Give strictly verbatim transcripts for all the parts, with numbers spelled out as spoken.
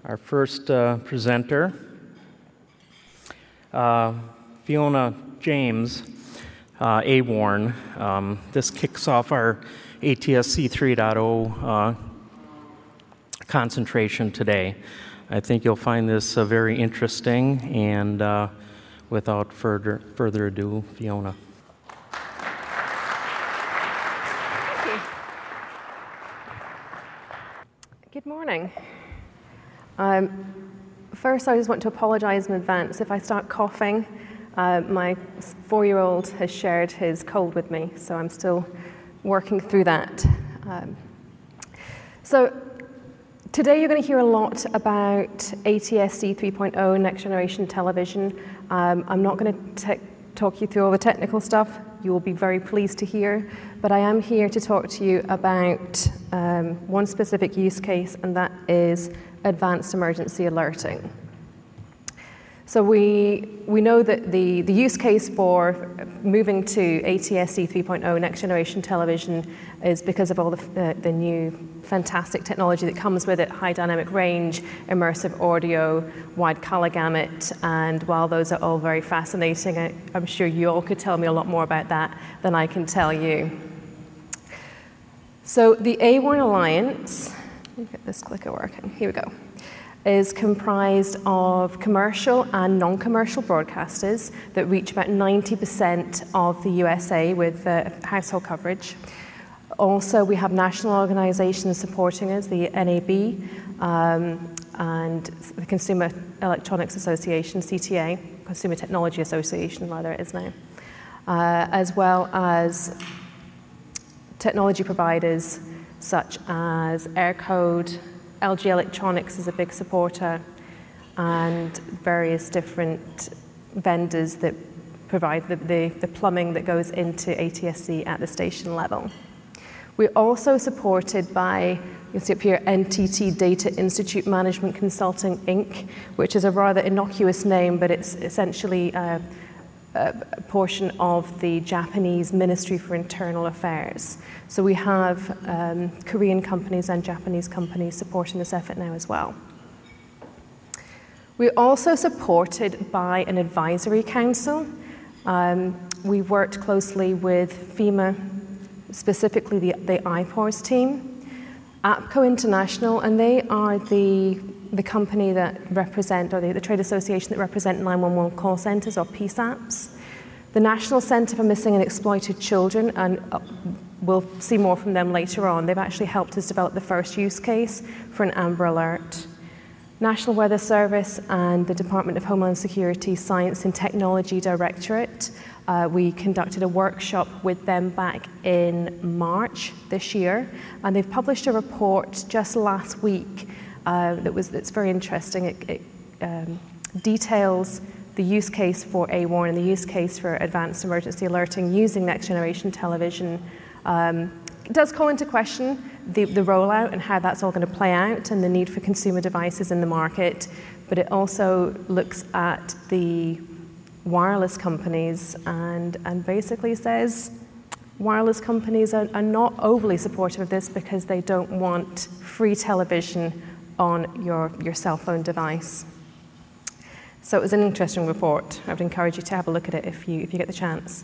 our first uh, presenter, uh, Fiona James, uh, AWARN. Um, this kicks off our A T S C three point oh uh, concentration today. I think you'll find this uh, very interesting, and uh, without further further ado, Fiona. Thank you. Good morning. Um, first, I just want to apologize in advance if I start coughing. Uh, my four-year-old has shared his cold with me, so I'm still working through that. Um, so today you're going to hear a lot about A T S C three point oh, Next Generation Television. Um, I'm not going to talk you through all the technical stuff. You will be very pleased to hear, but I am here to talk to you about um, one specific use case, and that is advanced emergency alerting. So we we know that the, the use case for moving to A T S C three point oh Next Generation Television is because of all the, uh, the new fantastic technology that comes with it: high dynamic range, immersive audio, wide color gamut. And while those are all very fascinating, I, I'm sure you all could tell me a lot more about that than I can tell you. So the AWARN Alliance, let me get this clicker working, here we go, is comprised of commercial and non-commercial broadcasters that reach about ninety percent of the U S A with uh, household coverage. Also, we have national organizations supporting us, the N A B um, and the Consumer Electronics Association, C T A, Consumer Technology Association, rather it is now, uh, as well as technology providers such as Aircode. L G Electronics is a big supporter, and various different vendors that provide the, the, the plumbing that goes into A T S C at the station level. We're also supported by, you can see up here, N T T Data Institute Management Consulting, Incorporated, which is a rather innocuous name, but it's essentially a, a portion of the Japanese Ministry for Internal Affairs. So we have um, Korean companies and Japanese companies supporting this effort now as well. We're also supported by an advisory council. Um, we worked closely with FEMA, specifically the, the I P O R S team, APCO International, and they are the, the company that represent, or the, the trade association that represent nine one one call centers, or P SAPs. The National Center for Missing and Exploited Children, and uh, we'll see more from them later on. They've actually helped us develop the first use case for an Amber Alert. National Weather Service and the Department of Homeland Security Science and Technology Directorate. Uh, we conducted a workshop with them back in March this year, and they've published a report just last week uh, that was that's very interesting. It, it um, details the use case for AWARN and the use case for advanced emergency alerting using next generation television. Um, it does call into question the, the rollout and how that's all going to play out, and the need for consumer devices in the market, but it also looks at the wireless companies and, and basically says wireless companies are, are not overly supportive of this because they don't want free television on your, your cell phone device. So it was an interesting report. I would encourage you to have a look at it if you, if you get the chance.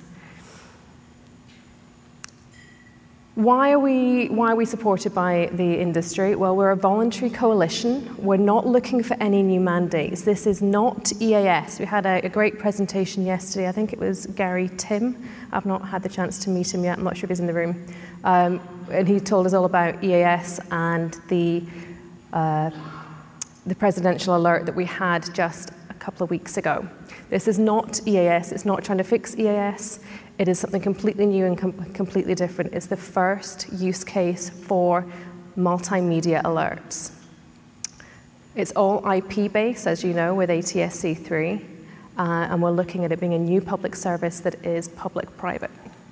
Why are we, why are we supported by the industry? Well, we're a voluntary coalition. We're not looking for any new mandates. This is not E A S. We had a, a great presentation yesterday. I think it was Gary Tim. I've not had the chance to meet him yet. I'm not sure if he's in the room. Um, and he told us all about E A S and the, uh, the presidential alert that we had just a couple of weeks ago. This is not E A S. It's not trying to fix E A S. It is something completely new and com completely different. It's the first use case for multimedia alerts. It's all I P-based, as you know, with A T S C three, uh, and we're looking at it being a new public service that is public-private.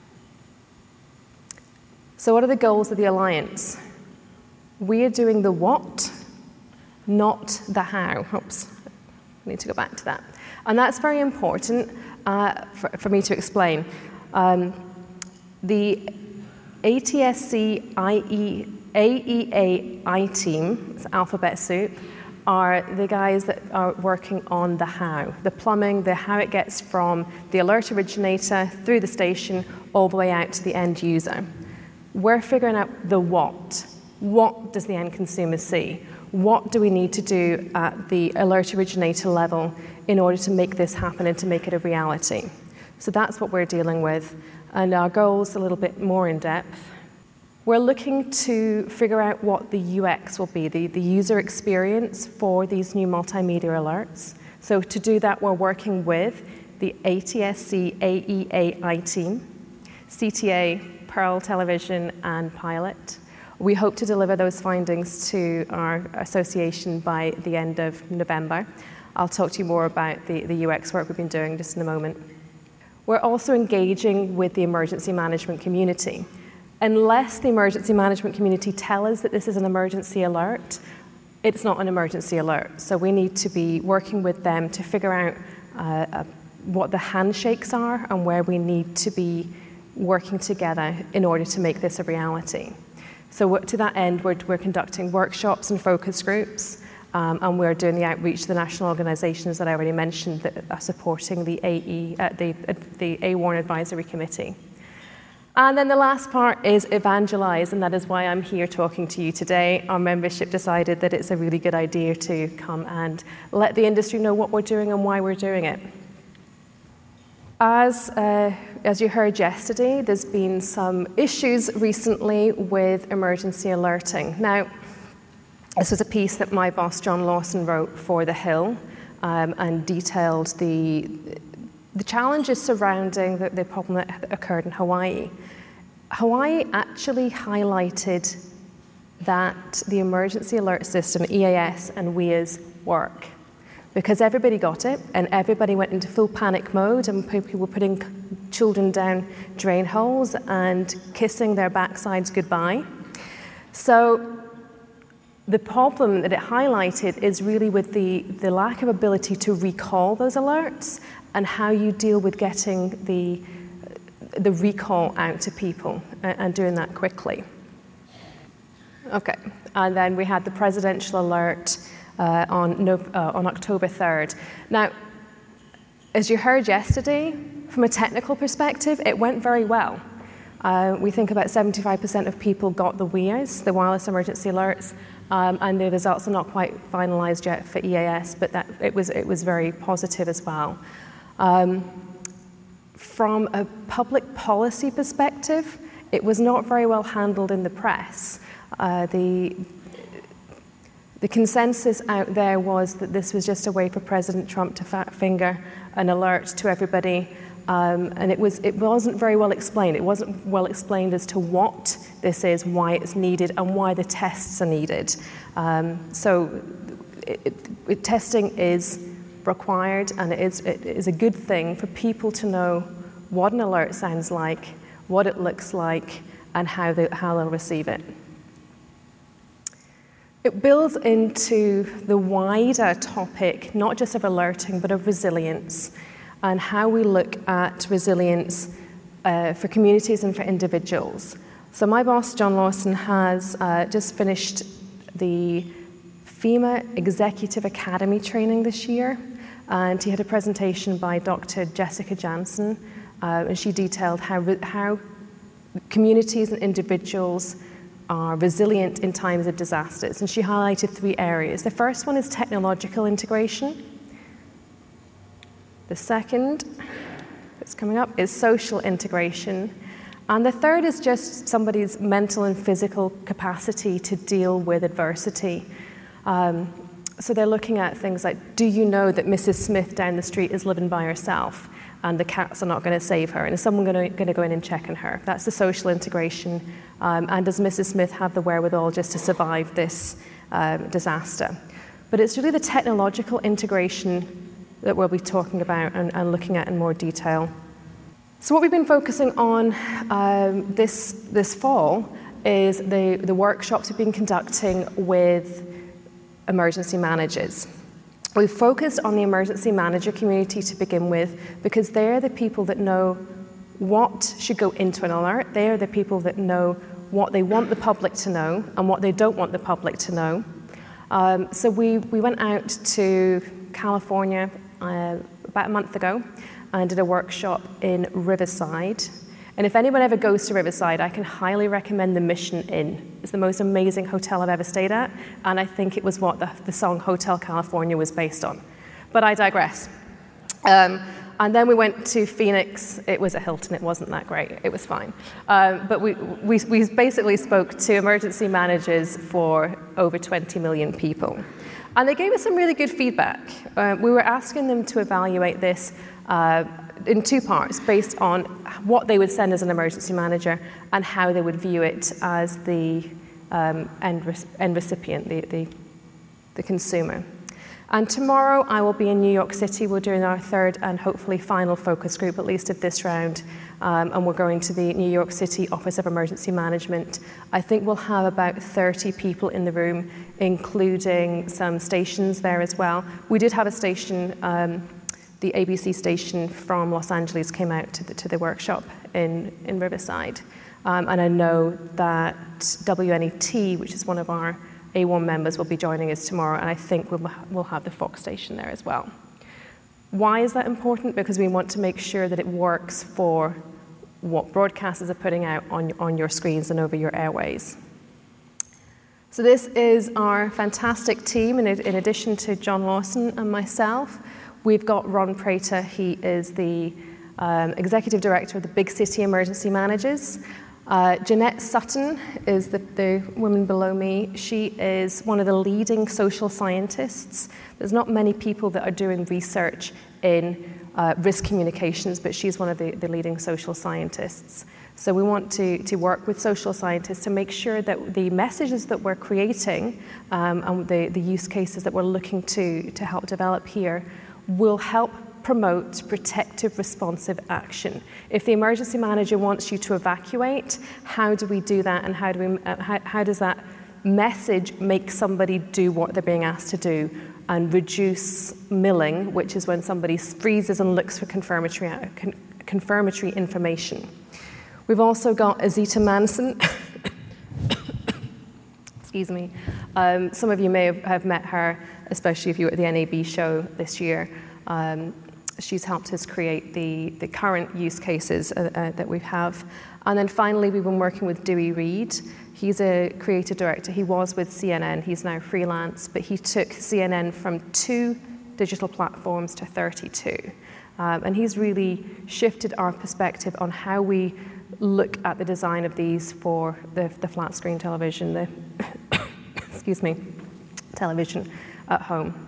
So what are the goals of the Alliance? We are doing the what, not the how. Oops, I need to go back to that. And that's very important uh, for, for me to explain. Um, the A T S C I E A E A I team, it's alphabet soup, are the guys that are working on the how, the plumbing, the how it gets from the alert originator through the station all the way out to the end user. We're figuring out the what. What does the end consumer see? What do we need to do at the alert originator level in order to make this happen and to make it a reality? So that's what we're dealing with. And our goals a little bit more in depth. We're looking to figure out what the U X will be, the, the user experience for these new multimedia alerts. So to do that, we're working with the A T S C A E A I team, C T A, Pearl Television, and Pilot. We hope to deliver those findings to our association by the end of November. I'll talk to you more about the, the U X work we've been doing just in a moment. We're also engaging with the emergency management community. Unless the emergency management community tell us that this is an emergency alert, it's not an emergency alert. So we need to be working with them to figure out uh, uh, what the handshakes are and where we need to be working together in order to make this a reality. So to that end, we're, we're conducting workshops and focus groups, um, and we're doing the outreach to the national organizations that I already mentioned that are supporting the, A E, uh, the, uh, the AWARN Advisory Committee. And then the last part is evangelize, and that is why I'm here talking to you today. Our membership decided that it's a really good idea to come and let the industry know what we're doing and why we're doing it. As, uh, as you heard yesterday, there's been some issues recently with emergency alerting. Now, this was a piece that my boss, John Lawson, wrote for The Hill um, and detailed the The challenges surrounding the, the problem that occurred in Hawaii. Hawaii actually highlighted that the emergency alert system, E A S and W I A S, work. Because everybody got it, and everybody went into full panic mode, and people were putting children down drain holes and kissing their backsides goodbye. So the problem that it highlighted is really with the, the lack of ability to recall those alerts and how you deal with getting the, the recall out to people and, and doing that quickly. Okay, and then we had the presidential alert uh, on, no, uh, on October third. Now, as you heard yesterday, from a technical perspective, it went very well. Uh, we think about seventy-five percent of people got the W I A S, the wireless emergency alerts, um, and the results are not quite finalized yet for E A S, but that, it, was, it was very positive as well. Um, from a public policy perspective, it was not very well handled in the press. Uh, the, the consensus out there was that this was just a way for President Trump to fat finger an alert to everybody, um, and it, was, it wasn't very well explained. It wasn't well explained as to what this is, why it's needed, and why the tests are needed. Um, so it, it, it, testing is required, and it is, it is a good thing for people to know what an alert sounds like, what it looks like, and how, they, how they'll receive it. It builds into the wider topic, not just of alerting, but of resilience, and how we look at resilience uh, for communities and for individuals. So my boss, John Lawson, has uh, just finished the FEMA Executive Academy training this year, and he had a presentation by Doctor Jessica Jansen, uh, and she detailed how, how communities and individuals are resilient in times of disasters, and she highlighted three areas. The first one is technological integration. The second, that's coming up, is social integration. And the third is just somebody's mental and physical capacity to deal with adversity. Um, so they're looking at things like, do you know that Missus Smith down the street is living by herself and the cats are not going to save her? And is someone going to go in and check on her? That's the social integration. Um, and does Missus Smith have the wherewithal just to survive this um, disaster? But it's really the technological integration that we'll be talking about and, and looking at in more detail. So what we've been focusing on um, this, this fall is the, the workshops we've been conducting with emergency managers. We've focused on the emergency manager community to begin with because they're the people that know what should go into an alert. They are the people that know what they want the public to know and what they don't want the public to know. Um, so we, we went out to California uh, about a month ago and did a workshop in Riverside. And if anyone ever goes to Riverside, I can highly recommend the Mission Inn. It's the most amazing hotel I've ever stayed at, and I think it was what the, the song Hotel California was based on. But I digress. Um, and then we went to Phoenix. It was a Hilton. It wasn't that great. It was fine. Um, but we, we, we basically spoke to emergency managers for over twenty million people. And they gave us some really good feedback. Uh, we were asking them to evaluate this uh, in two parts, based on what they would send as an emergency manager and how they would view it as the um, end, re end recipient, the, the, the consumer. And tomorrow I will be in New York City. We're doing our third and hopefully final focus group, at least of this round. Um, and we're going to the New York City Office of Emergency Management. I think we'll have about thirty people in the room, including some stations there as well. We did have a station, um, the A B C station from Los Angeles came out to the, to the workshop in, in Riverside. Um, and I know that W N E T, which is one of our A one members, will be joining us tomorrow, and I think we'll, we'll have the Fox station there as well. Why is that important? Because we want to make sure that it works for what broadcasters are putting out on, on your screens and over your airways. So this is our fantastic team. In, in addition to John Lawson and myself, we've got Ron Prater. He is the um, Executive Director of the Big City Emergency Managers. Uh, Jeanette Sutton is the, the woman below me. She is one of the leading social scientists. There's not many people that are doing research in uh, risk communications, but she's one of the, the leading social scientists. So we want to, to work with social scientists to make sure that the messages that we're creating um, and the, the use cases that we're looking to, to help develop here will help promote protective responsive action. If the emergency manager wants you to evacuate, how do we do that, and how, do we, uh, how, how does that message make somebody do what they're being asked to do and reduce milling, which is when somebody freezes and looks for confirmatory, uh, con confirmatory information. We've also got Azita Manson. Excuse me. Um, some of you may have, have met her, especially if you were at the N A B show this year. Um, She's helped us create the, the current use cases uh, uh, that we have. And then finally, we've been working with Dewey Reed. He's a creative director. He was with C N N. He's now freelance, but he took C N N from two digital platforms to thirty-two. Um, and he's really shifted our perspective on how we look at the design of these for the, the flat screen television, the excuse me, television at home.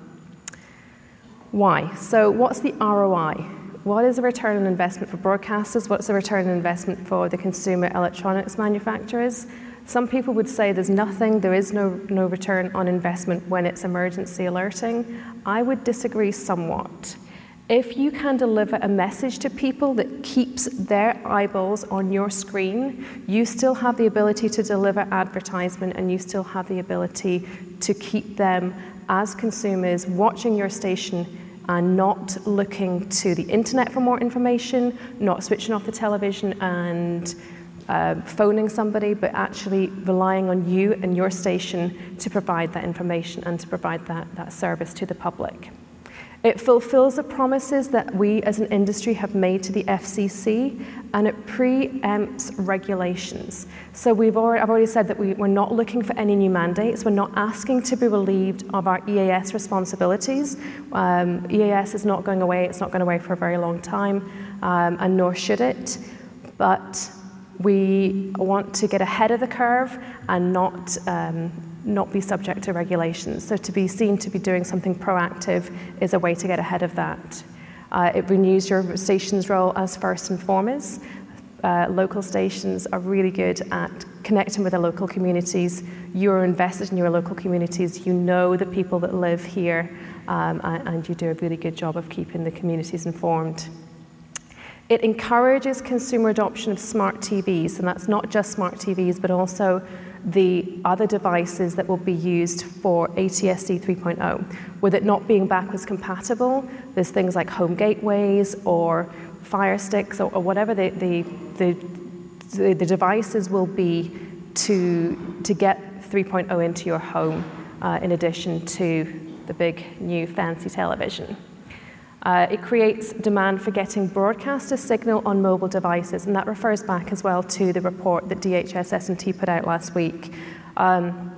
Why? So what's the R O I? What is the return on investment for broadcasters? What's the return on investment for the consumer electronics manufacturers? Some people would say there's nothing, there is no, no return on investment when it's emergency alerting. I would disagree somewhat. If you can deliver a message to people that keeps their eyeballs on your screen, you still have the ability to deliver advertisement, and you still have the ability to keep them as consumers watching your station and not looking to the internet for more information, not switching off the television and uh, phoning somebody, but actually relying on you and your station to provide that information and to provide that, that service to the public. It fulfills the promises that we as an industry have made to the F C C, and it preempts regulations. So we've already, I've already said that we, we're not looking for any new mandates. We're not asking to be relieved of our E A S responsibilities. Um, E A S is not going away. It's not going away for a very long time, um, and nor should it. But we want to get ahead of the curve and not um, not be subject to regulations. So to be seen to be doing something proactive is a way to get ahead of that. Uh, it renews your station's role as first informers. Uh, local stations are really good at connecting with the local communities. You're invested in your local communities. You know the people that live here, um, and, and you do a really good job of keeping the communities informed. It encourages consumer adoption of smart T Vs, and that's not just smart T Vs, but also the other devices that will be used for A T S C three point oh. With it not being backwards compatible, there's things like home gateways or Fire Sticks or, or whatever the, the, the, the, the devices will be to, to get three point oh into your home. uh, in addition to the big new fancy television. Uh, it creates demand for getting broadcast a signal on mobile devices, and that refers back as well to the report that D H S S and T put out last week. Um,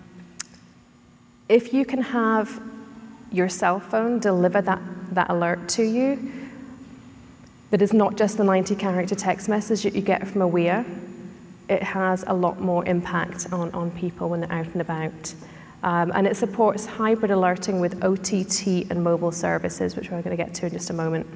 if you can have your cell phone deliver that, that alert to you, that is not just the ninety character text message that you get from a W I A, it has a lot more impact on, on people when they're out and about. Um, and it supports hybrid alerting with O T T and mobile services, which we're going to get to in just a moment.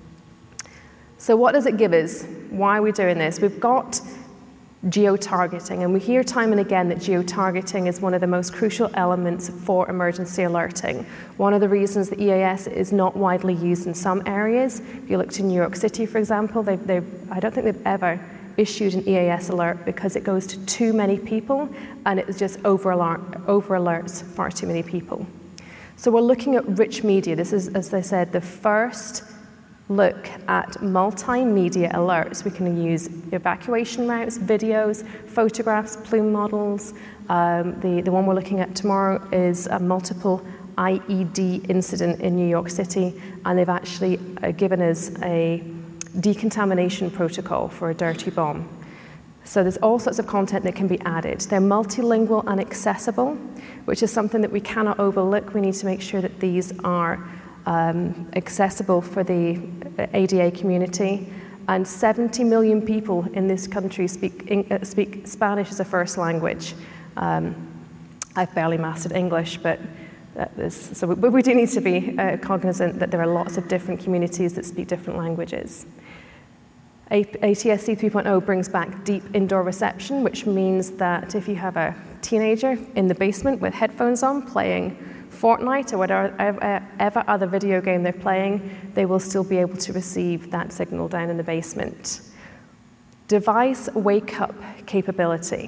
So what does it give us? Why are we doing this? We've got geo-targeting, and we hear time and again that geo-targeting is one of the most crucial elements for emergency alerting. One of the reasons the E A S is not widely used in some areas, if you look to New York City, for example, they've, they've, I don't think they've ever issued an E A S alert because it goes to too many people and it just over, alert, over alerts far too many people. So we're looking at rich media. This is, as I said, the first look at multimedia alerts. We can use evacuation routes, videos, photographs, plume models. Um, the, the one we're looking at tomorrow is a multiple I E D incident in New York City, and they've actually uh, given us a decontamination protocol for a dirty bomb. So there's all sorts of content that can be added. They're multilingual and accessible, which is something that we cannot overlook. We need to make sure that these are um, accessible for the A D A community. And seventy million people in this country speak, uh, speak Spanish as a first language. Um, I've barely mastered English, but that is, so we, we do need to be uh, cognizant that there are lots of different communities that speak different languages. A T S C three point oh brings back deep indoor reception, which means that if you have a teenager in the basement with headphones on playing Fortnite or whatever other video game they're playing, they will still be able to receive that signal down in the basement. Device wake-up capability.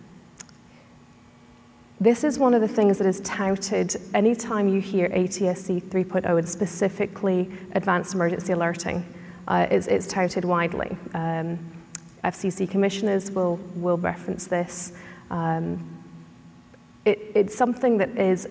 This is one of the things that is touted anytime you hear A T S C three point oh and specifically advanced emergency alerting. Uh, it's, it's touted widely. Um, F C C commissioners will, will reference this. Um, it, it's something that is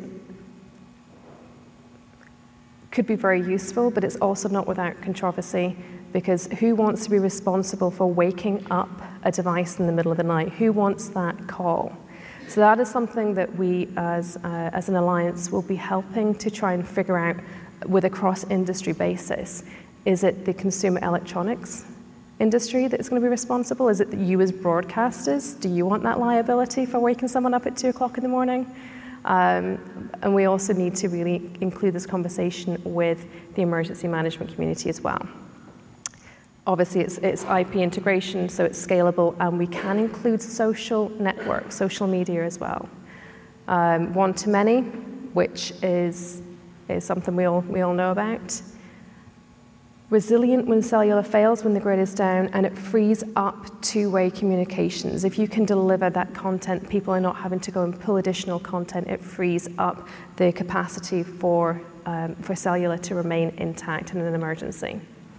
could be very useful, but it's also not without controversy, because who wants to be responsible for waking up a device in the middle of the night? Who wants that call? So that is something that we as, uh, as an alliance will be helping to try and figure out with a cross-industry basis. Is it the consumer electronics industry that's going to be responsible? Is it you as broadcasters? Do you want that liability for waking someone up at two o'clock in the morning? Um, and we also need to really include this conversation with the emergency management community as well. Obviously, it's, it's I P integration, so it's scalable, and we can include social networks, social media as well. Um, one-to-many, which is, is something we all, we all know about. Resilient when cellular fails, when the grid is down, and it frees up two-way communications. If you can deliver that content, people are not having to go and pull additional content. It frees up the capacity for, um, for cellular to remain intact in an emergency.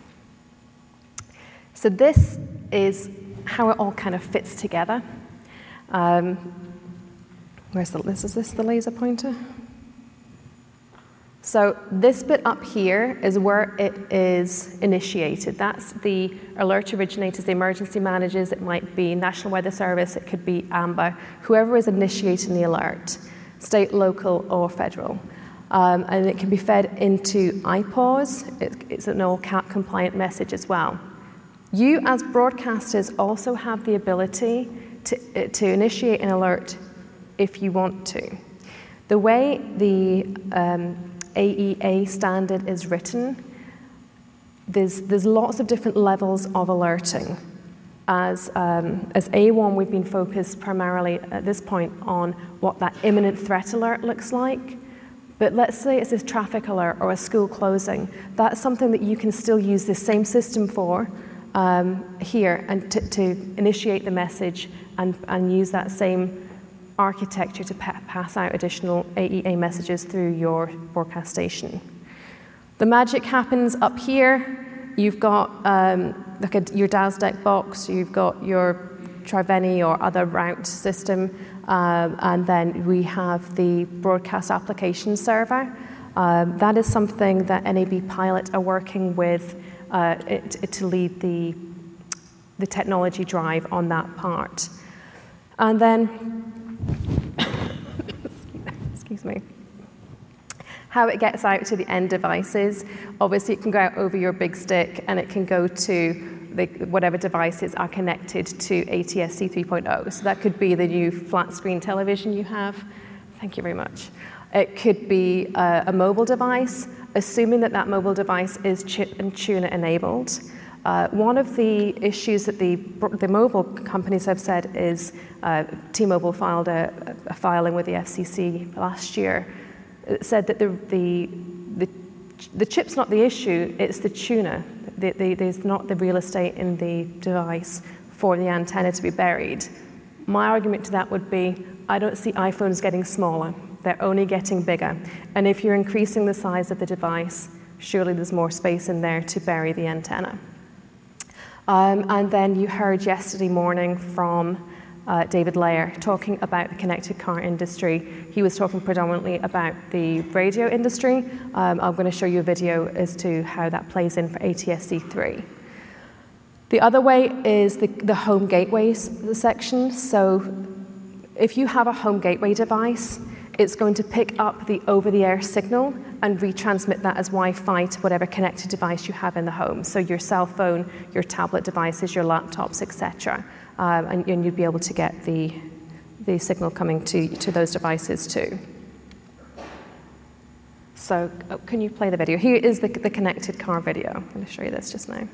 So this is how it all kind of fits together. Um, where's the, this, is this the laser pointer? So this bit up here is where it is initiated. That's the alert originators, the emergency managers. It might be National Weather Service, it could be AMBER, whoever is initiating the alert, state, local, or federal. Um, and it can be fed into I P A W S. It, it's an all cap compliant message as well. You as broadcasters also have the ability to, to initiate an alert if you want to. The way the um, A E A standard is written, there's, there's lots of different levels of alerting. As, um, as A one, we've been focused primarily at this point on what that imminent threat alert looks like. But let's say it's a traffic alert or a school closing. That's something that you can still use this same system for um, here and to, to initiate the message and, and use that same architecture to pa pass out additional A E A messages through your broadcast station. The magic happens up here. You've got um, like a, your D A S D E C box, you've got your Triveni or other route system, um, and then we have the broadcast application server. Um, that is something that N A B Pilot are working with uh, it, it to lead the, the technology drive on that part. And then, excuse me, how it gets out to the end devices. Obviously, it can go out over your big stick, and it can go to the, whatever devices are connected to A T S C three point oh. So that could be the new flat screen television you have. Thank you very much. It could be a, a mobile device, assuming that that mobile device is chip and tuner enabled. Uh, one of the issues that the, the mobile companies have said is uh, T-Mobile filed a, a filing with the F C C last year. It said that the, the, the, the chip's not the issue, it's the tuner. The, the, there's not the real estate in the device for the antenna to be buried. My argument to that would be, I don't see iPhones getting smaller. They're only getting bigger. And if you're increasing the size of the device, surely there's more space in there to bury the antenna. Um, and then you heard yesterday morning from uh, David Layer talking about the connected car industry. He was talking predominantly about the radio industry. Um, I'm going to show you a video as to how that plays in for A T S C three. The other way is the, the home gateways section. So if you have a home gateway device, it's going to pick up the over-the-air signal and retransmit that as Wi-Fi to whatever connected device you have in the home. So your cell phone, your tablet devices, your laptops, et cetera. Um, and, and you'd be able to get the, the signal coming to, to those devices too. So oh, can you play the video? Here is the, the connected car video. I'm going to show you this just now.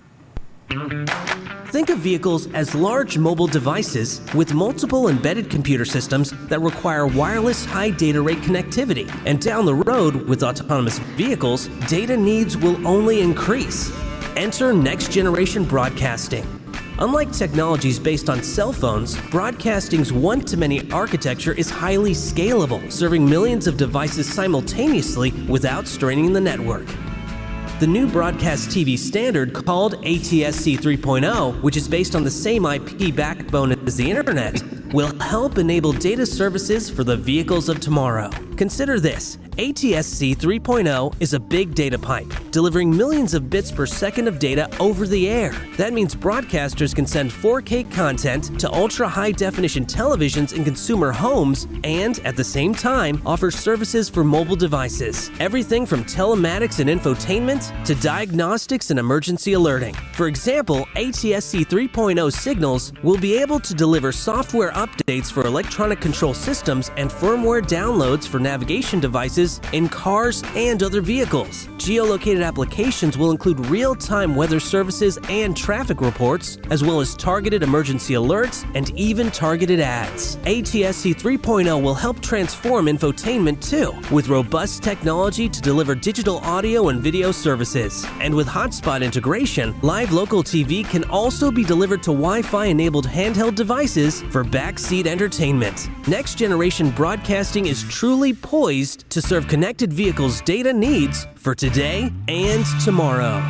Think of vehicles as large mobile devices with multiple embedded computer systems that require wireless high data rate connectivity. And down the road, with autonomous vehicles, data needs will only increase. Enter next generation broadcasting. Unlike technologies based on cell phones, broadcasting's one-to-many architecture is highly scalable, serving millions of devices simultaneously without straining the network. The new broadcast T V standard, called A T S C three point oh, which is based on the same I P backbone as the internet, will help enable data services for the vehicles of tomorrow. Consider this. A T S C three point oh is a big data pipe, delivering millions of bits per second of data over the air. That means broadcasters can send four K content to ultra-high-definition televisions in consumer homes and, at the same time, offer services for mobile devices. Everything from telematics and infotainment to diagnostics and emergency alerting. For example, A T S C three point oh signals will be able to deliver software updates for electronic control systems and firmware downloads for navigation devices in cars and other vehicles. Geolocated applications will include real-time weather services and traffic reports, as well as targeted emergency alerts and even targeted ads. A T S C three point oh will help transform infotainment too, with robust technology to deliver digital audio and video services. And with hotspot integration, live local T V can also be delivered to Wi-Fi enabled handheld devices for backseat entertainment. Next generation broadcasting is truly poised to serve connected vehicles' data needs for today and tomorrow.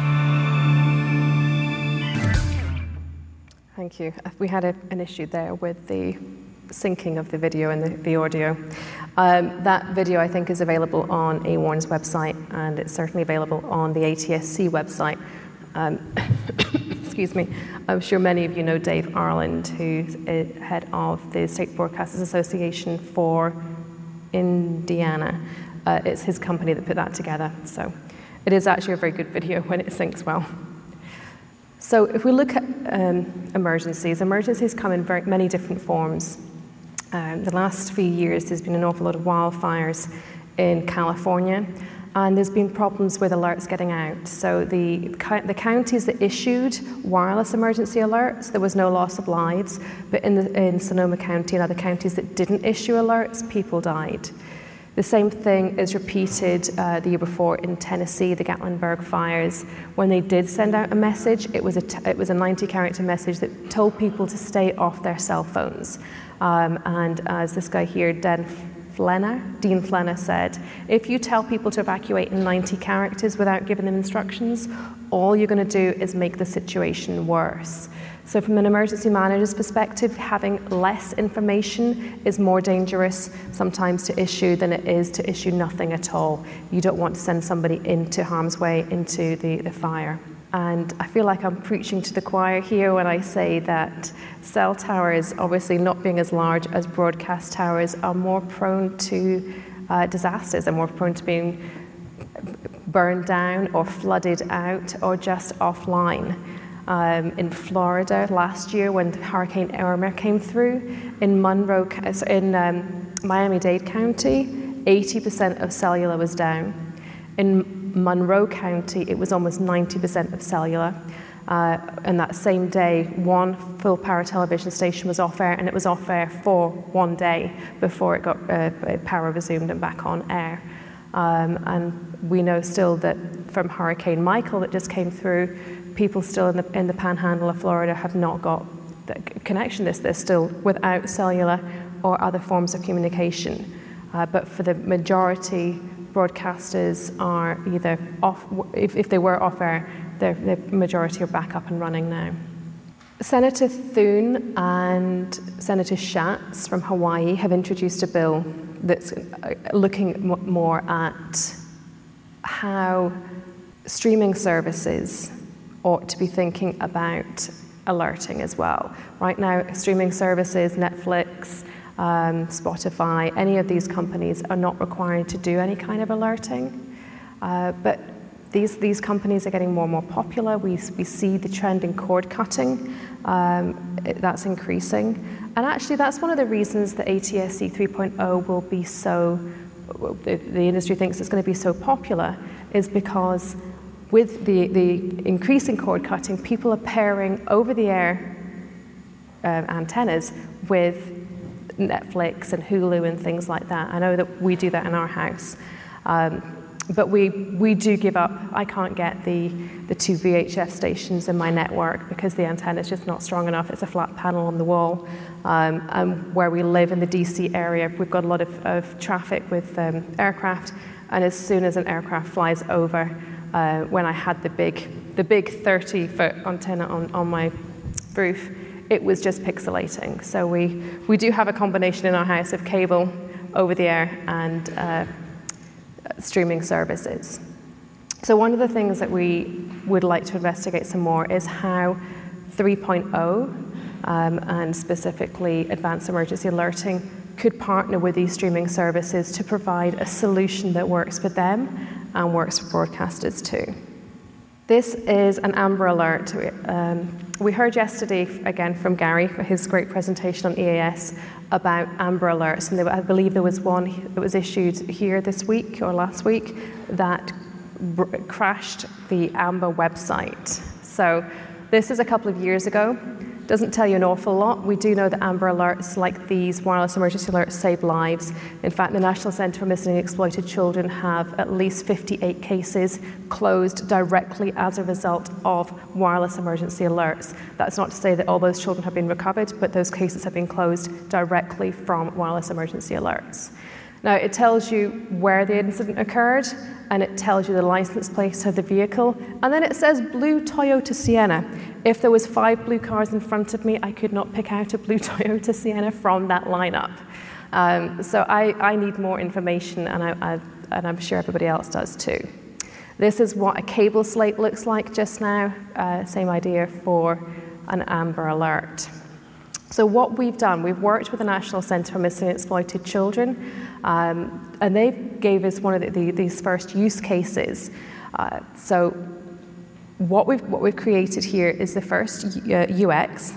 Thank you. We had a, an issue there with the syncing of the video and the, the audio. Um, that video, I think, is available on A WARN's website, and it's certainly available on the A T S C website. Um, excuse me. I'm sure many of you know Dave Arland, who's head of the State Broadcasters Association for Indiana. Uh, it's his company that put that together. So it is actually a very good video when it syncs well. So if we look at um, emergencies, emergencies come in very many different forms. Um, the last few years, there's been an awful lot of wildfires in California, and there's been problems with alerts getting out. So the, the counties that issued wireless emergency alerts, there was no loss of lives, but in, the, in Sonoma County and other counties that didn't issue alerts, people died. The same thing is repeated uh, the year before in Tennessee, the Gatlinburg fires. When they did send out a message, it was a, t it was a ninety character message that told people to stay off their cell phones. Um, and as this guy here, Dan Flenner, Dean Flenner said, if you tell people to evacuate in ninety characters without giving them instructions, all you're going to do is make the situation worse. So from an emergency manager's perspective, having less information is more dangerous sometimes to issue than it is to issue nothing at all. You don't want to send somebody into harm's way, into the, the fire. And I feel like I'm preaching to the choir here when I say that cell towers, obviously not being as large as broadcast towers, are more prone to uh, disasters and more prone to being burned down or flooded out or just offline. Um, in Florida last year when Hurricane Irma came through, in Monroe, in um, Miami-Dade County, eighty percent of cellular was down. In Monroe County, it was almost ninety percent of cellular. Uh, and that same day, one full power television station was off air, and it was off air for one day before it got uh, power resumed and back on air. Um, and we know still that from Hurricane Michael that just came through, people still in the, in the panhandle of Florida have not got the connection. They're still without cellular or other forms of communication. Uh, but for the majority, broadcasters are either off, if, if they were off air, the majority are back up and running now. Senator Thune and Senator Schatz from Hawaii have introduced a bill that's looking more at how streaming services ought to be thinking about alerting as well. Right now, streaming services, Netflix, um, Spotify, any of these companies are not required to do any kind of alerting. Uh, but these, these companies are getting more and more popular. We, we see the trend in cord cutting. Um, it, that's increasing. And actually, that's one of the reasons that A T S C three point oh will be so, the, the industry thinks it's going to be so popular, is because with the, the increasing cord cutting, people are pairing over-the-air uh, antennas with Netflix and Hulu and things like that. I know that we do that in our house. Um, but we, we do give up. I can't get the, the two V H F stations in my network because the antenna is just not strong enough. It's a flat panel on the wall. Um, and where we live in the D C area, we've got a lot of, of traffic with um, aircraft. And as soon as an aircraft flies over, Uh, when I had the big, the big thirty foot antenna on, on my roof, it was just pixelating. So we, we do have a combination in our house of cable, over the air, and uh, streaming services. So one of the things that we would like to investigate some more is how three point oh, um, and specifically advanced emergency alerting, could partner with these streaming services to provide a solution that works for them and works for broadcasters too. This is an Amber Alert. Um, we heard yesterday, again, from Gary for his great presentation on E A S about Amber Alerts, and there, I believe there was one that was issued here this week or last week that crashed the Amber website. So this is a couple of years ago. Doesn't tell you an awful lot. We do know that Amber Alerts like these, wireless emergency alerts, save lives. In fact, the National Centre for Missing and Exploited Children have at least fifty-eight cases closed directly as a result of wireless emergency alerts. That's not to say that all those children have been recovered, but those cases have been closed directly from wireless emergency alerts. Now, it tells you where the incident occurred, and it tells you the license plate of the vehicle, and then it says blue Toyota Sienna. If there was five blue cars in front of me, I could not pick out a blue Toyota Sienna from that lineup. Um, so I, I need more information, and, I, I, and I'm sure everybody else does too. This is what a cable slate looks like just now. Uh, same idea for an Amber Alert. So what we've done, we've worked with the National Centre for Missing and Exploited Children, um, and they gave us one of the, the, these first use cases. Uh, so what we've, what we've created here is the first uh, U X.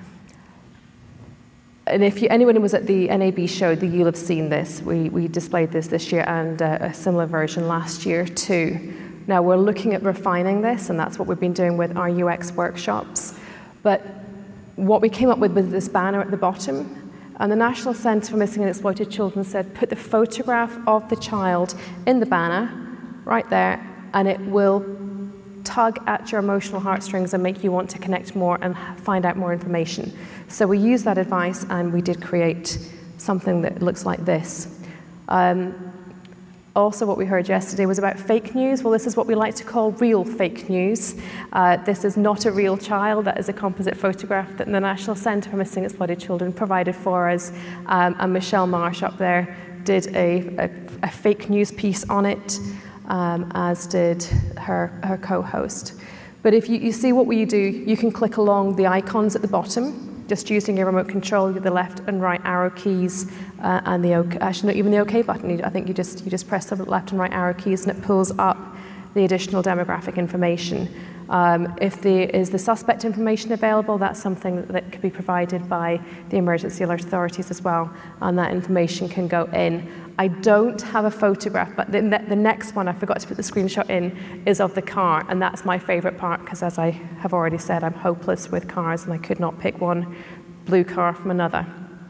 And if you, anyone who was at the N A B show, you'll have seen this. We, we displayed this this year and uh, a similar version last year too. Now we're looking at refining this, and that's what we've been doing with our U X workshops. But what we came up with was this banner at the bottom, and the National Centre for Missing and Exploited Children said, put the photograph of the child in the banner, right there, and it will tug at your emotional heartstrings and make you want to connect more and find out more information. So we used that advice, and we did create something that looks like this. Um, Also, what we heard yesterday was about fake news. Well, this is what we like to call real fake news. Uh, this is not a real child. That is a composite photograph that the National Centre for Missing and Exploited Children provided for us. Um, and Michelle Marsh up there did a, a, a fake news piece on it, um, as did her, her co-host. But if you, you see what you do, you can click along the icons at the bottom, just using your remote control, the left and right arrow keys, uh, and the OK, actually not even the OK button. You, I think you just you just press the left and right arrow keys, and it pulls up the additional demographic information. Um, if there is the suspect information available, that's something that, that could be provided by the emergency alert authorities as well, and that information can go in. I don't have a photograph, but the, the next one, I forgot to put the screenshot in, is of the car, and that's my favorite part, because as I have already said, I'm hopeless with cars, and I could not pick one blue car from another.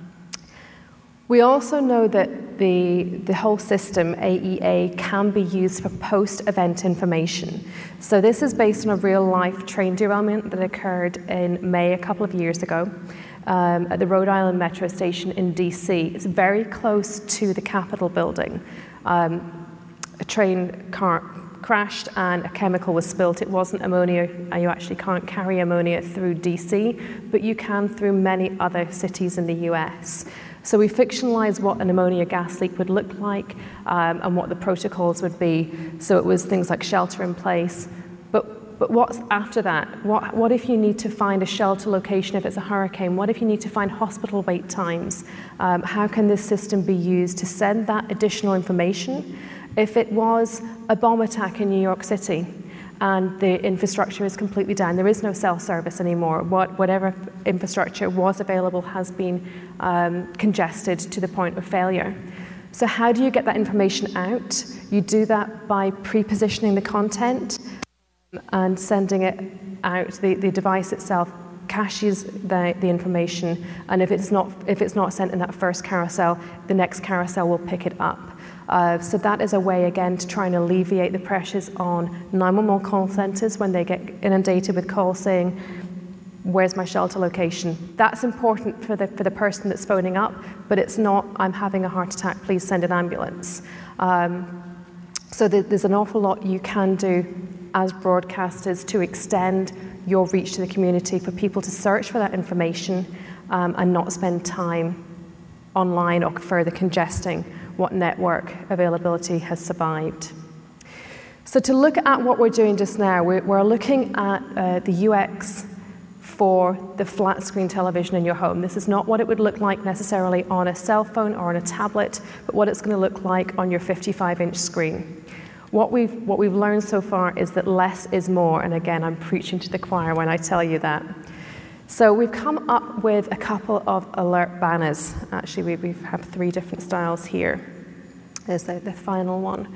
We also know that the, the whole system, A E A, can be used for post-event information. So this is based on a real-life train derailment that occurred in May a couple of years ago um, at the Rhode Island Metro Station in D C. It's very close to the Capitol building. Um, a train car crashed and a chemical was spilt. It wasn't ammonia. You actually can't carry ammonia through D C, but you can through many other cities in the U S. So we fictionalized what an ammonia gas leak would look like um, and what the protocols would be. So it was things like shelter in place. But, but what's after that? What, what if you need to find a shelter location if it's a hurricane? What if you need to find hospital wait times? Um, how can this system be used to send that additional information? If it was a bomb attack in New York City, and the infrastructure is completely down. There is no cell service anymore. What, whatever infrastructure was available has been um, congested to the point of failure. So how do you get that information out? You do that by pre-positioning the content and sending it out. The, the device itself caches the, the information, and if it's not if it's not sent in that first carousel, the next carousel will pick it up. Uh, so that is a way, again, to try and alleviate the pressures on nine one one call centres when they get inundated with calls saying, where's my shelter location? That's important for the, for the person that's phoning up, but it's not, I'm having a heart attack, please send an ambulance. Um, so th- there's an awful lot you can do as broadcasters to extend your reach to the community for people to search for that information um, and not spend time online or further congesting what network availability has survived. So to look at what we're doing just now, we're, we're looking at uh, the U X for the flat screen television in your home. This is not what it would look like necessarily on a cell phone or on a tablet, but what it's going to look like on your fifty-five inch screen. What we've, what we've learned so far is that less is more, and again, I'm preaching to the choir when I tell you that. So we've come up with a couple of alert banners. Actually, we, we have three different styles here. There's the, the final one.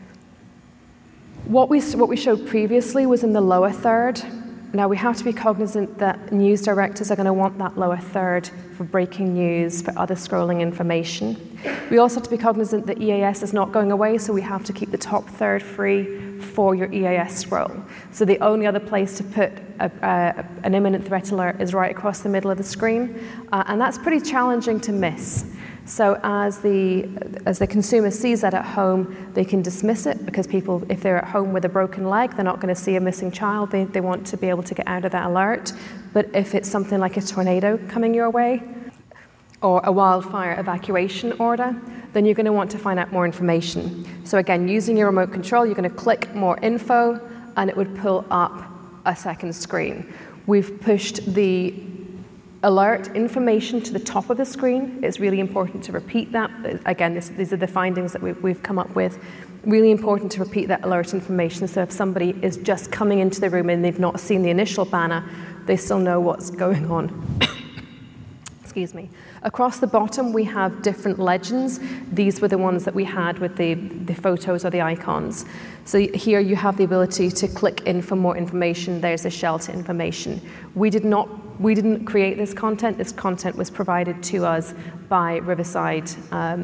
What we, what we showed previously was in the lower third. Now, we have to be cognizant that news directors are going to want that lower third for breaking news, for other scrolling information. We also have to be cognizant that E A S is not going away, so we have to keep the top third free for your E A S scroll. So the only other place to put a, a, an imminent threat alert is right across the middle of the screen, uh, and that's pretty challenging to miss. So as the as the consumer sees that at home, they can dismiss it, because people, if they're at home with a broken leg, they're not going to see a missing child. They, they want to be able to get out of that alert. But if it's something like a tornado coming your way, or a wildfire evacuation order, then you're going to want to find out more information. So again, using your remote control, you're going to click more info, and it would pull up a second screen. We've pushed the alert information to the top of the screen. It's really important to repeat that. Again, this, these are the findings that we've, we've come up with. Really important to repeat that alert information, so if somebody is just coming into the room and they've not seen the initial banner, they still know what's going on. Excuse me. Across the bottom, we have different legends. These were the ones that we had with the, the photos or the icons. So here you have the ability to click in for more information. There's the shelter information. We did not, we didn't create this content. This content was provided to us by Riverside um,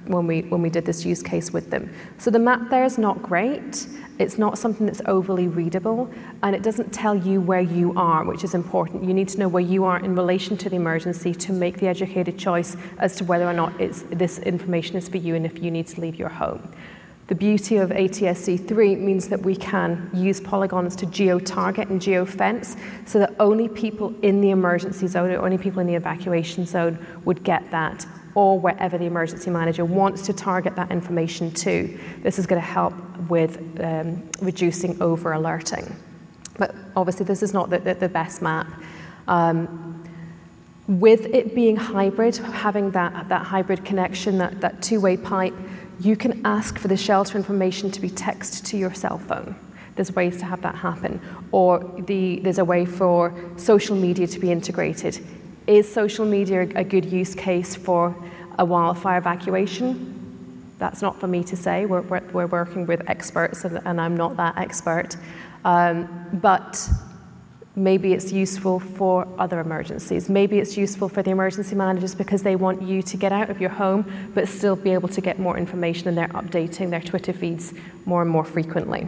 when we when we did this use case with them. So the map there is not great. It's not something that's overly readable, and it doesn't tell you where you are, which is important. You need to know where you are in relation to the emergency to make the educated choice as to whether or not it's, this information is for you and if you need to leave your home. The beauty of A T S C three means that we can use polygons to geo-target and geo-fence so that only people in the emergency zone or only people in the evacuation zone would get that, or wherever the emergency manager wants to target that information to. This is going to help with um, reducing over-alerting. But obviously this is not the, the, the best map. Um, with it being hybrid, having that, that hybrid connection, that, that two-way pipe, you can ask for the shelter information to be texted to your cell phone. There's ways to have that happen. Or the, there's a way for social media to be integrated. Is social media a good use case for a wildfire evacuation? That's not for me to say. We're, we're, we're working with experts, and, and I'm not that expert. Um, but maybe it's useful for other emergencies. Maybe it's useful for the emergency managers because they want you to get out of your home, but still be able to get more information, and they're updating their Twitter feeds more and more frequently.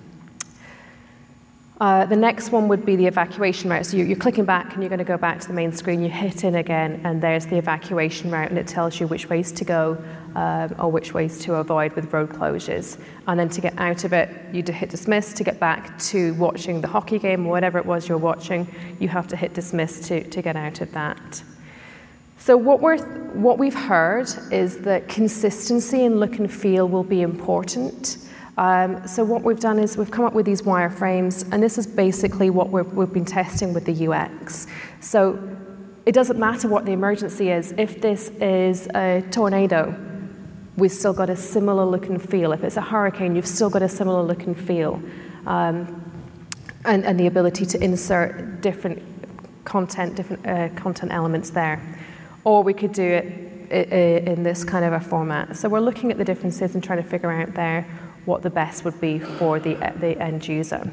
Uh, the next one would be the evacuation route. So you're, you're clicking back and you're going to go back to the main screen, you hit in again, and there's the evacuation route, and it tells you which ways to go um, or which ways to avoid with road closures. And then to get out of it, you hit dismiss. To get back to watching the hockey game or whatever it was you're watching, you have to hit dismiss to, to get out of that. So what, we're, what we've heard is that consistency in look and feel will be important. Um, so what we've done is we've come up with these wireframes, and this is basically what we're, we've been testing with the U X. So it doesn't matter what the emergency is. If this is a tornado, we've still got a similar look and feel. If it's a hurricane, you've still got a similar look and feel. Um, and, and the ability to insert different content, different uh, content elements there. Or we could do it in this kind of a format. So we're looking at the differences and trying to figure out there what the best would be for the, the end user.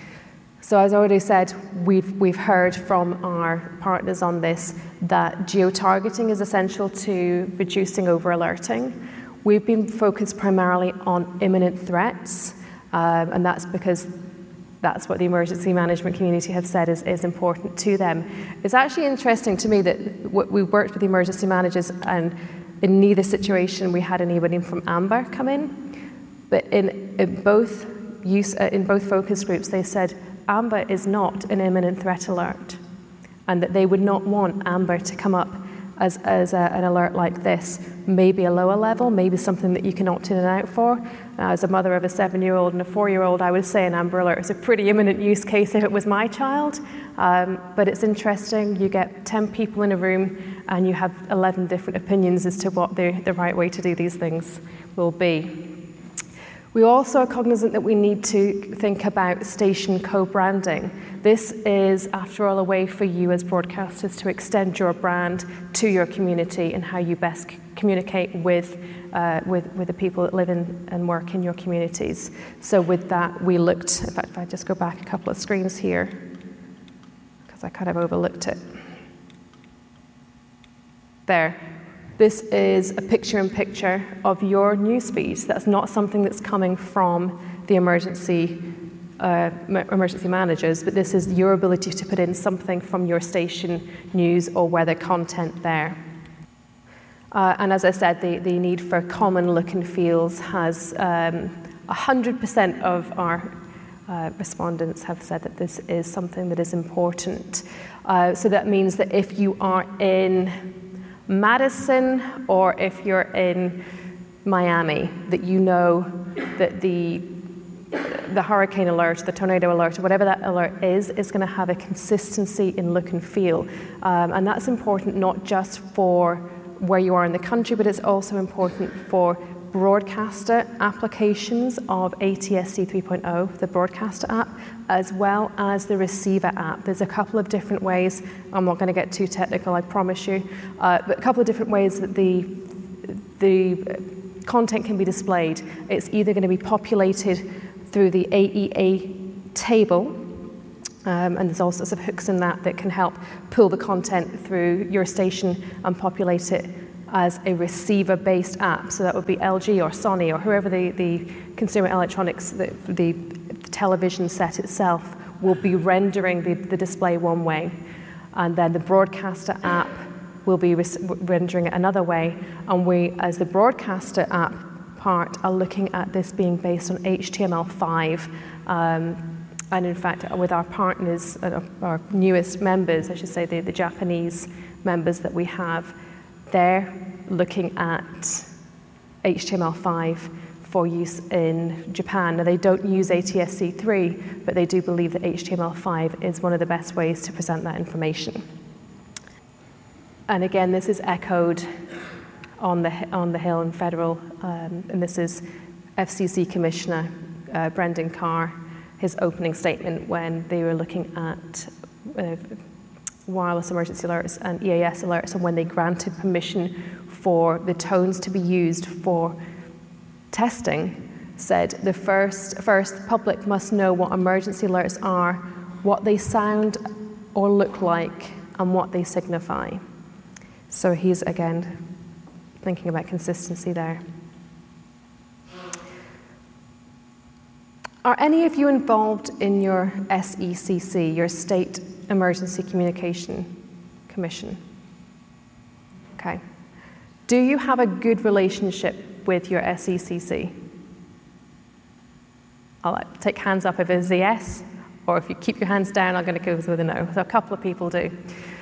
So as I already said, we've, we've heard from our partners on this that geo-targeting is essential to reducing over-alerting. We've been focused primarily on imminent threats, um, and that's because that's what the emergency management community have said is, is important to them. It's actually interesting to me that we worked with the emergency managers, and in neither situation we had anybody from Amber come in. But in, in, both use, uh, in both focus groups, they said Amber is not an imminent threat alert, and that they would not want Amber to come up as, as a, an alert like this. Maybe a lower level, maybe something that you can opt in and out for. Uh, as a mother of a seven-year-old and a four-year-old, I would say an Amber Alert is a pretty imminent use case if it was my child. Um, but it's interesting, you get ten people in a room and you have eleven different opinions as to what the, the right way to do these things will be. We also are cognizant that we need to think about station co-branding. This is, after all, a way for you as broadcasters to extend your brand to your community and how you best communicate with, uh, with, with the people that live in and work in your communities. So with that, we looked, in fact, if I just go back a couple of screens here, because I kind of overlooked it. There. This is a picture-in-picture of your newsfeed. That's not something that's coming from the emergency uh, emergency managers, but this is your ability to put in something from your station news or weather content there. Uh, and as I said, the, the need for common look and feels has um, one hundred percent of our uh, respondents have said that this is something that is important. Uh, so that means that if you are in Madison, or if you're in Miami, that you know that the the hurricane alert, the tornado alert, or whatever that alert is, is going to have a consistency in look and feel. Um, and that's important not just for where you are in the country, but it's also important for broadcaster applications of A T S C three point oh, the broadcaster app, as well as the receiver app. There's a couple of different ways, I'm not going to get too technical, I promise you, uh, but a couple of different ways that the, the content can be displayed. It's either going to be populated through the A E A table, um, and there's all sorts of hooks in that that can help pull the content through your station and populate it as a receiver-based app. So that would be L G or Sony or whoever the, the consumer electronics, the, the television set itself, will be rendering the, the display one way. And then the broadcaster app will be rendering it another way. And we, as the broadcaster app part, are looking at this being based on H T M L five. Um, and in fact, with our partners, uh, our newest members, I should say, the, the Japanese members that we have, they're looking at H T M L five for use in Japan. Now, they don't use A T S C three, but they do believe that H T M L five is one of the best ways to present that information. And again, this is echoed on the, on the Hill and Federal, um, and this is F C C Commissioner uh, Brendan Carr, his opening statement when they were looking at uh, wireless emergency alerts and E A S alerts, and when they granted permission for the tones to be used for testing, said the first, first the public must know what emergency alerts are, what they sound or look like, and what they signify. So he's, again, thinking about consistency there. Are any of you involved in your S E C C, your State Emergency Communication Commission? Okay. Do you have a good relationship with your S E C C? I'll take hands up if it's a yes, or if you keep your hands down, I'm going to go with a no. So a couple of people do.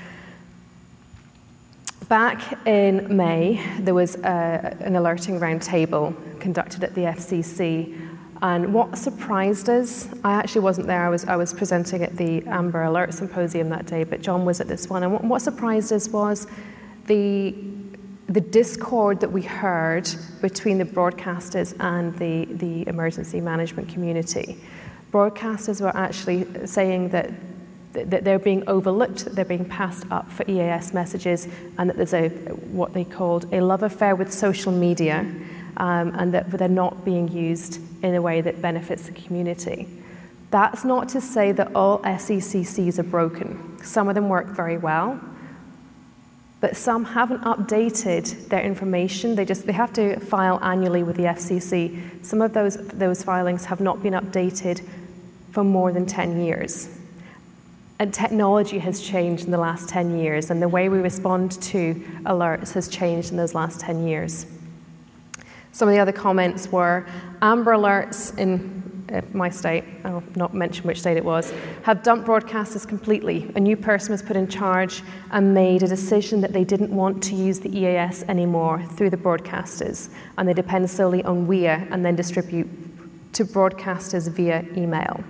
Back in May, there was a, an alerting roundtable conducted at the F C C. And what surprised us, I actually wasn't there, I was, I was presenting at the Amber Alert Symposium that day, but John was at this one. And what, what surprised us was the, the discord that we heard between the broadcasters and the, the emergency management community. Broadcasters were actually saying that, that they're being overlooked, that they're being passed up for E A S messages, and that there's a what they called a love affair with social media, um, and that they're not being used in a way that benefits the community. That's not to say that all S E C Cs are broken. Some of them work very well, but some haven't updated their information. They just they have to file annually with the F C C. Some of those those filings have not been updated for more than ten years. And technology has changed in the last ten years, and the way we respond to alerts has changed in those last ten years. Some of the other comments were, Amber Alerts in uh, my state, I'll not mention which state it was, have dumped broadcasters completely. A new person was put in charge and made a decision that they didn't want to use the E A S anymore through the broadcasters, and they depend solely on W I A and then distribute to broadcasters via email.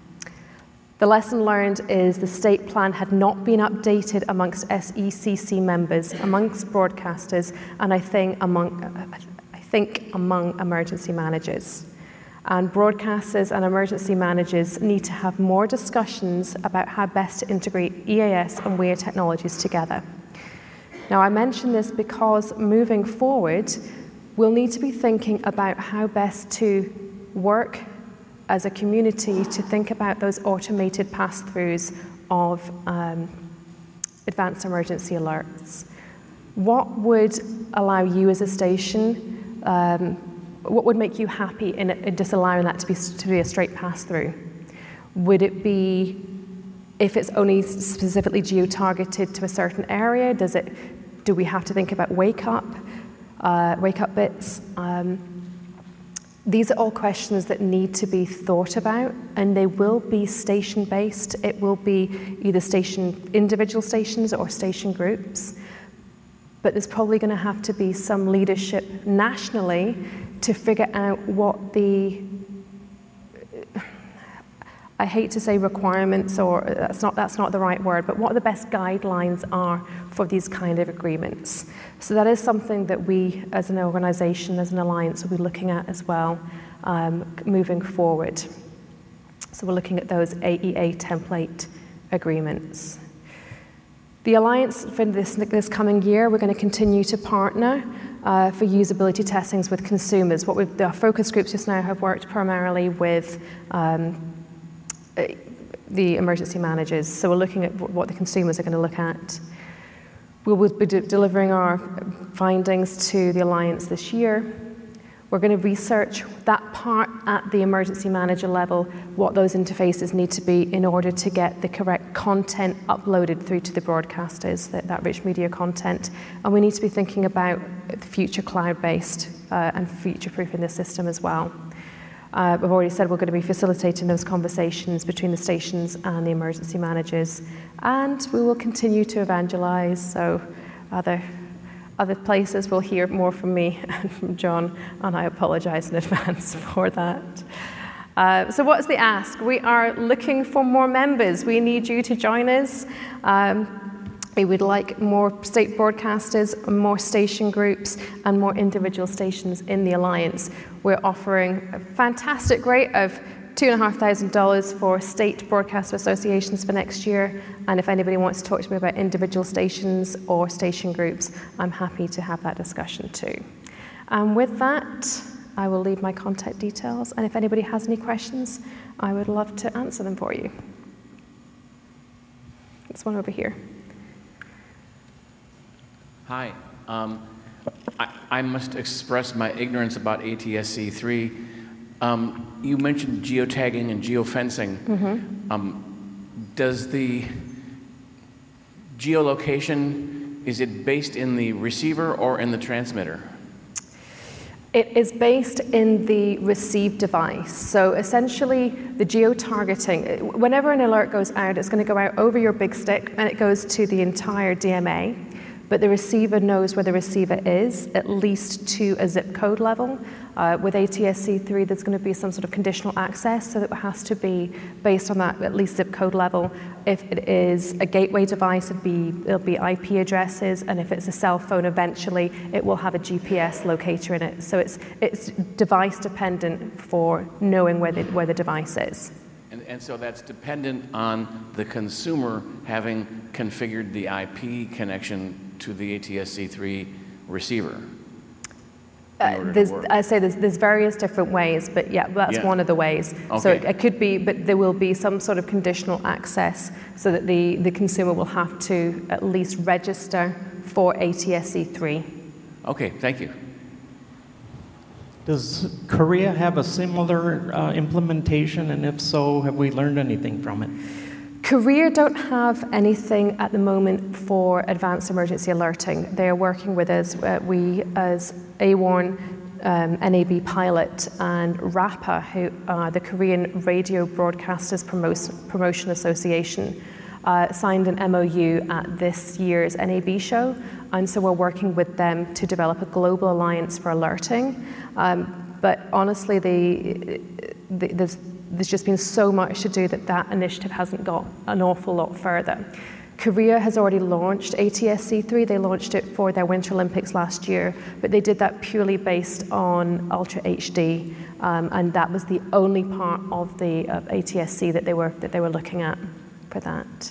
The lesson learned is the state plan had not been updated amongst S E C C members, amongst broadcasters, and I think among, I think among emergency managers. And broadcasters and emergency managers need to have more discussions about how best to integrate E A S and W I A technologies together. Now, I mention this because moving forward, we'll need to be thinking about how best to work as a community to think about those automated pass-throughs of um, advanced emergency alerts. What would allow you as a station, um, what would make you happy in, in just allowing that to be, to be a straight pass-through? Would it be if it's only specifically geo-targeted to a certain area? Does it, do we have to think about wake-up, uh, wake-up bits? Um, These are all questions that need to be thought about, and they will be station-based. It will be either station, individual stations or station groups. But there's probably going to have to be some leadership nationally to figure out what the, I hate to say requirements, or that's not, that's not the right word, but what the best guidelines are for these kind of agreements. So that is something that we, as an organization, as an alliance, will be looking at as well, um, moving forward. So we're looking at those A E A template agreements. The alliance for this, this coming year, we're going to continue to partner uh, for usability testings with consumers. What we've, our focus groups just now have worked primarily with um, the emergency managers. So we're looking at what the consumers are going to look at. We will be de delivering our findings to the Alliance this year. We're going to research that part at the emergency manager level, what those interfaces need to be in order to get the correct content uploaded through to the broadcasters, that, that rich media content. And we need to be thinking about future cloud-based uh, and future-proofing the system as well. Uh, we've already said we're going to be facilitating those conversations between the stations and the emergency managers. And we will continue to evangelize, so other Other places will hear more from me and from John, and I apologize in advance for that. Uh, so what's the ask? We are looking for more members. We need you to join us. Um, we would like more state broadcasters, more station groups, and more individual stations in the Alliance. We're offering a fantastic rate of two and a half thousand dollars for state broadcaster associations for next year. And if anybody wants to talk to me about individual stations or station groups, I'm happy to have that discussion too. And with that, I will leave my contact details. And if anybody has any questions, I would love to answer them for you. There's one over here. Hi. Um, I, I must express my ignorance about A T S C three. Um, you mentioned geotagging and geofencing. Mm-hmm. um, does the geolocation, is it based in the receiver or in the transmitter? It is based in the received device. So essentially, the geo-targeting, whenever an alert goes out, it's going to go out over your big stick, and it goes to the entire D M A. But the receiver knows where the receiver is, at least to a zip code level. Uh, with A T S C three, there's going to be some sort of conditional access, so that it has to be based on that at least zip code level. If it is a gateway device, it'll be, it'll be I P addresses, and if it's a cell phone, eventually, it will have a G P S locator in it. So it's, it's device dependent for knowing where the, where the device is. And, and so that's dependent on the consumer having configured the I P connection to the A T S C three receiver. Uh, there's, I say there's, there's various different ways, but yeah, that's yeah. one of the ways. Okay. So it, it could be, but there will be some sort of conditional access so that the, the consumer will have to at least register for A T S C three. Okay, thank you. Does Korea have a similar uh, implementation, and if so, have we learned anything from it? Korea don't have anything at the moment for advanced emergency alerting. They're working with us. Uh, we, as A W O N, um, N A B Pilot, and RAPA, who are the Korean Radio Broadcasters Promo Promotion Association, uh, signed an M O U at this year's N A B show, and so we're working with them to develop a global alliance for alerting. Um, but honestly, the, the, there's There's just been so much to do that that initiative hasn't got an awful lot further. Korea has already launched A T S C three. They launched it for their Winter Olympics last year, but they did that purely based on Ultra H D, um, and that was the only part of the uh, A T S C that they were that they were looking at for that.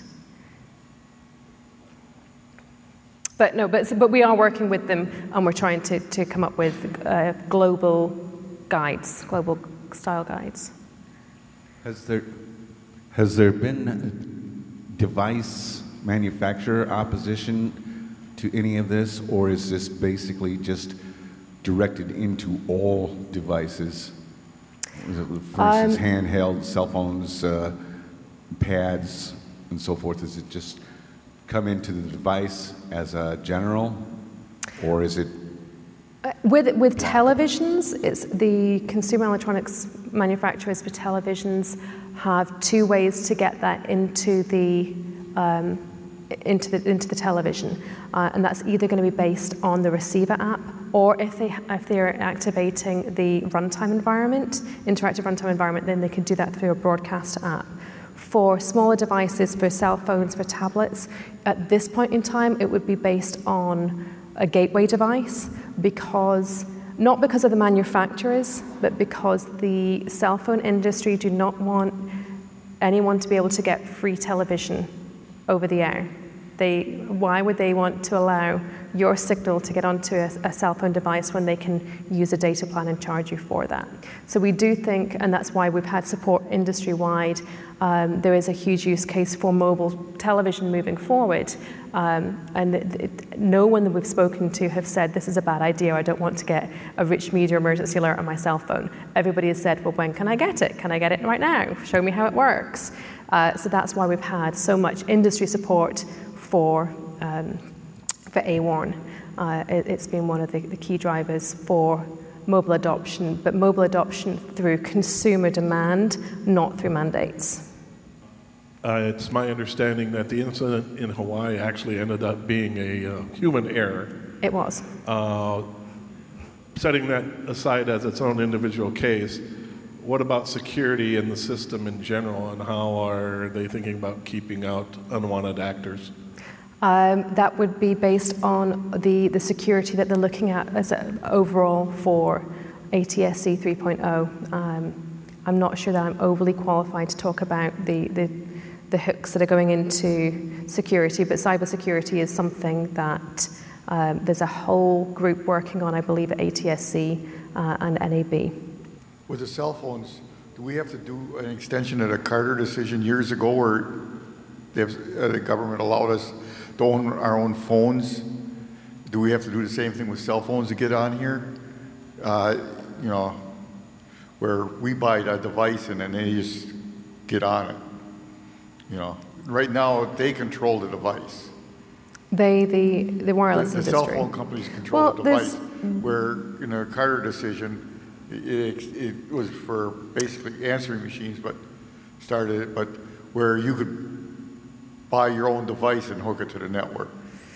But no, but but we are working with them, and we're trying to to come up with uh, global guides, global style guides. Has there, has there been device manufacturer opposition to any of this, or is this basically just directed into all devices? For instance, um, handheld, cell phones, uh, pads, and so forth. Does it just come into the device as a general, or is it? Uh, with, with televisions, it's the consumer electronics manufacturers for televisions have two ways to get that into the um, into the into the television, uh, and that's either going to be based on the receiver app, or if they if they're activating the runtime environment, interactive runtime environment, then they can do that through a broadcast app. For smaller devices, for cell phones, for tablets, at this point in time, it would be based on a gateway device, because not because of the manufacturers, but because the cell phone industry do not want anyone to be able to get free television over the air. They, why would they want to allow your signal to get onto a, a cell phone device when they can use a data plan and charge you for that? So we do think, and that's why we've had support industry-wide, um, there is a huge use case for mobile television moving forward. Um, and it, it, no one that we've spoken to have said, this is a bad idea, I don't want to get a rich media emergency alert on my cell phone. Everybody has said, well, when can I get it? Can I get it right now? Show me how it works. Uh, so that's why we've had so much industry support for, um, for A WARN. Uh, it, it's been one of the, the key drivers for mobile adoption, but mobile adoption through consumer demand, not through mandates. Uh, it's my understanding that the incident in Hawaii actually ended up being a uh, human error. It was. Uh, setting that aside as its own individual case, what about security in the system in general, and how are they thinking about keeping out unwanted actors? Um, that would be based on the, the security that they're looking at as a, overall for A T S C three point oh. Um, I'm not sure that I'm overly qualified to talk about the, the, the hooks that are going into security, but cybersecurity is something that um, there's a whole group working on, I believe, at A T S C uh, and N A B. With the cell phones, do we have to do an extension of the Carter decision years ago where they've, uh, the government allowed us to own our own phones? Do we have to do the same thing with cell phones to get on here? Uh, you know, where we buy a device and then they just get on it. You know, right now they control the device. They, the, the wireless the, the industry. cell phone companies control well, the device. Where in the Carter decision, it, it was for basically answering machines, but started it, but where you could buy your own device and hook it to the network.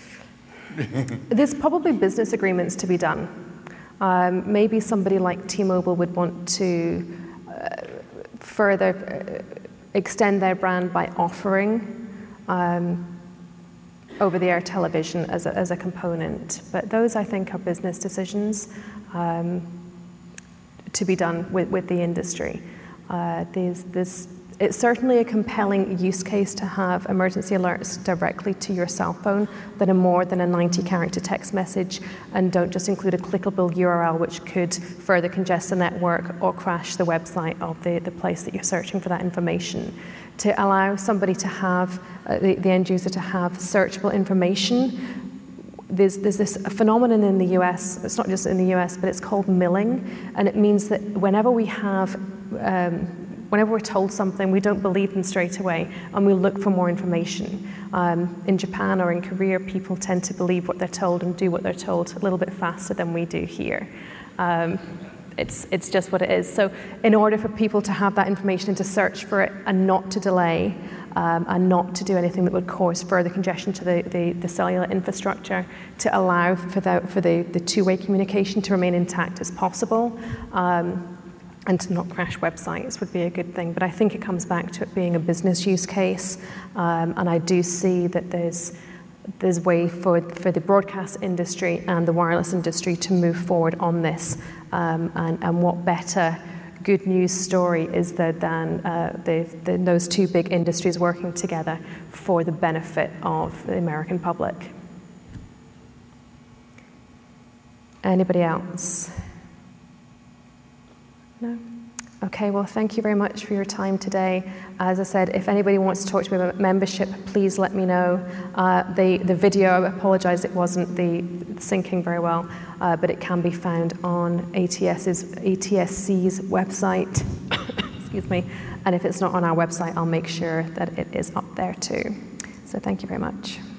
There's probably business agreements to be done. Um, maybe somebody like T-Mobile would want to uh, further uh, extend their brand by offering um, over-the-air television as a, as a component. But those, I think, are business decisions um, to be done with, with the industry. Uh, there's, there's, it's certainly a compelling use case to have emergency alerts directly to your cell phone that are more than a ninety character text message and don't just include a clickable U R L which could further congest the network or crash the website of the, the place that you're searching for that information. To allow somebody to have, uh, the, the end user to have searchable information, There's, there's this phenomenon in the U S, it's not just in the U S, but it's called milling, and it means that whenever we have, um, whenever we're told something, we don't believe them straight away, and we look for more information. Um, in Japan or in Korea, people tend to believe what they're told and do what they're told a little bit faster than we do here. Um, it's, it's just what it is. So in order for people to have that information and to search for it and not to delay, Um, and not to do anything that would cause further congestion to the, the, the cellular infrastructure, to allow for the, for the, the two-way communication to remain intact as possible, um, and to not crash websites would be a good thing. But I think it comes back to it being a business use case, um, and I do see that there's there's way for, for the broadcast industry and the wireless industry to move forward on this, um, and, and what better good news story is there than uh, the, the, those two big industries working together for the benefit of the American public. Anybody else? No? Okay, well, thank you very much for your time today. As I said, if anybody wants to talk to me about membership, please let me know. Uh, the, the video, I apologize, it wasn't the syncing very well, uh, but it can be found on ATS's, A T S C's website. Excuse me. And if it's not on our website, I'll make sure that it is up there too. So thank you very much.